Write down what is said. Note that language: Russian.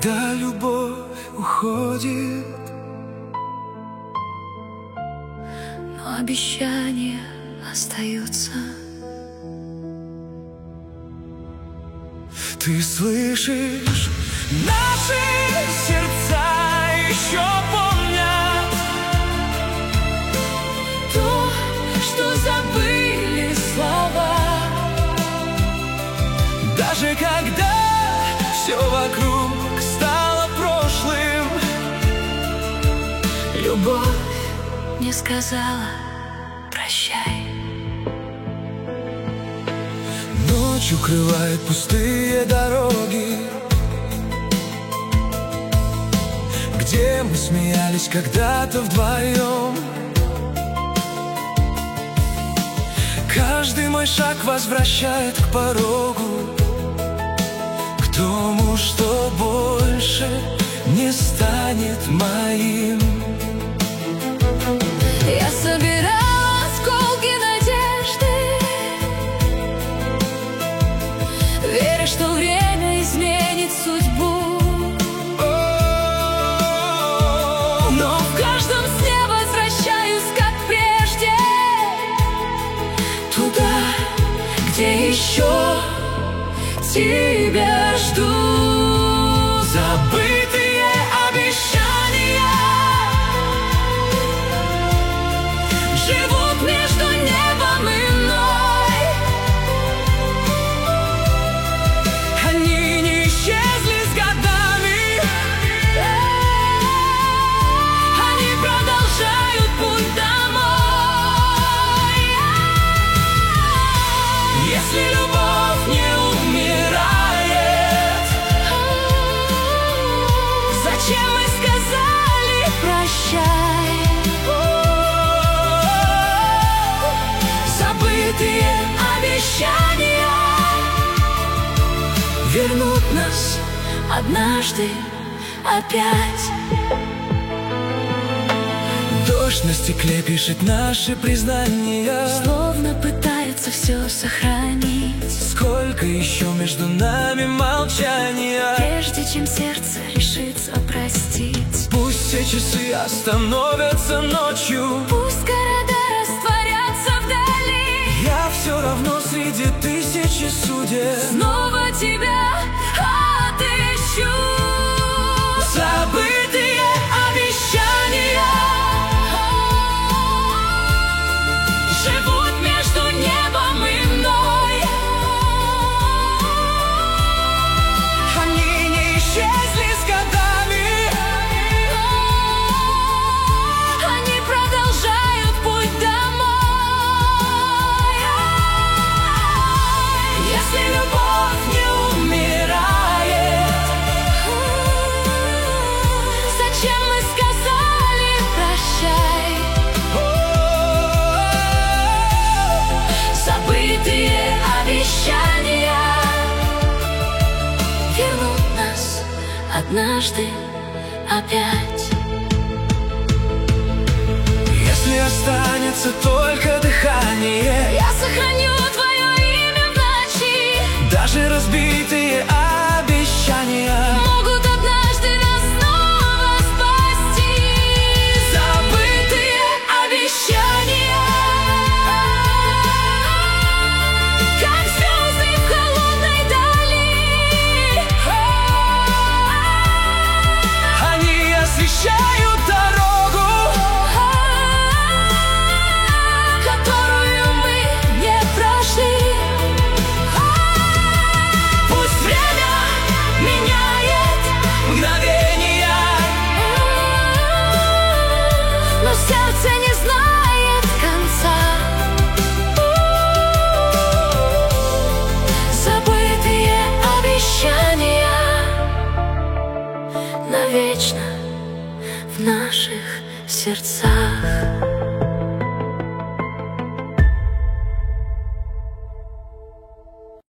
когда любовь уходит, но обещания остаются. Ты слышишь? Наши сердца еще помнят То, что забыли слова. даже когда все вокруг стало прошлым. Любовь не сказала прощай. Ночь укрывает пустые дороги, где мы смеялись когда-то вдвоем. Каждый мой шаг возвращает к порогу, к тому, что больше не станет моим. Я собирала осколки надежды, веря, что время изменит судьбу. Но в каждом сне возвращаюсь, как прежде, туда, где еще тебя жду. Забытые обещания Живут между небом и мной. они не исчезли с годами, Они продолжают путь домой. если любовь не умирает. Зачем мы сказали прощай? Забытые Обещания вернут нас однажды опять. дождь на стекле пишет наши признания. Словно пытается все сохранить, Сколько еще между нами молчания. прежде чем сердце решится простить. Пусть все часы остановятся ночью, Пусть города растворятся вдали. я все равно среди тысячи судеб Снова тебя отыщу. забытые обещания Живут между небом и мной. они не исчезли с годами, Они продолжают путь домой. если любовь не умирает. Зачем мы сказали прощай? Забытые обещания вернут нас однажды опять. Если останется только дыхание, Я сохраню твое имя в ночи. даже разбитые обещания Могут однажды нас снова спасти. забытые Обещания, как звезды в холодной дали. они освещают дорогу, Которую мы не прошли. пусть время меняет мгновения, Но сердце не знает конца. Забытые обещания навечно в наших сердцах.